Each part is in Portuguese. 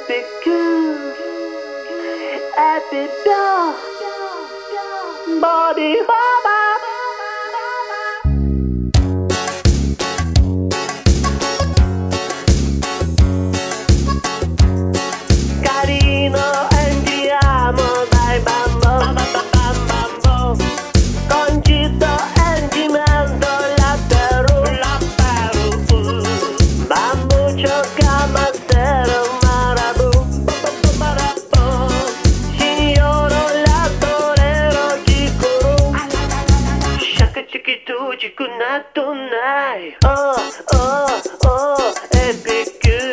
cool. Happy dog. Body baba. Carino, andiamo, dai bambo. Concito, andiamo, latte ru. Bambuccio, camasero, marabu. Signoro, lattorero, chicuru. Shaka chikitu, chikunato, nai. Oh, oh, oh, epic.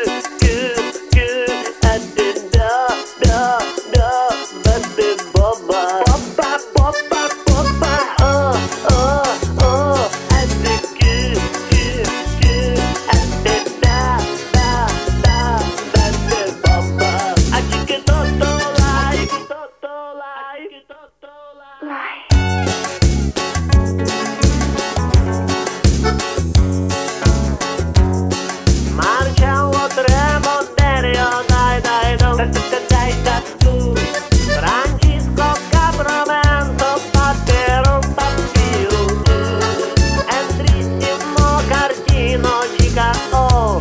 Francisco Capramento, Pattero, Papiro, Entrissimo Cardino, chica oh,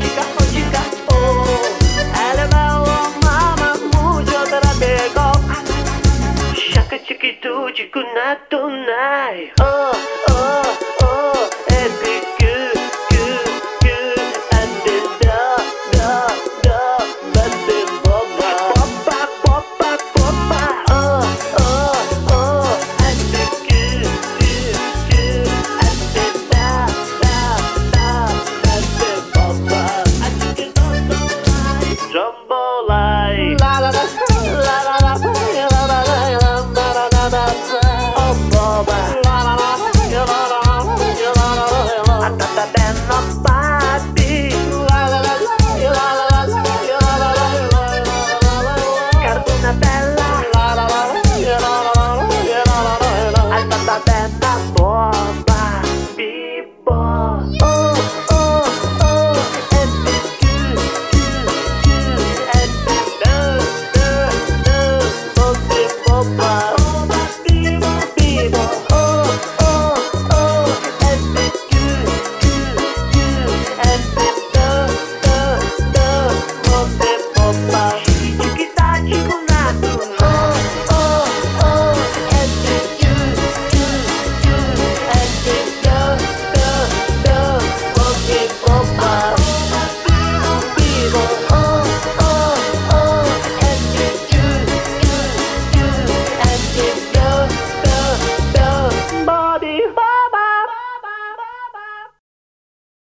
el bello mama mucho tratego, shaka chiquitu, chicunato nai, oh, oh.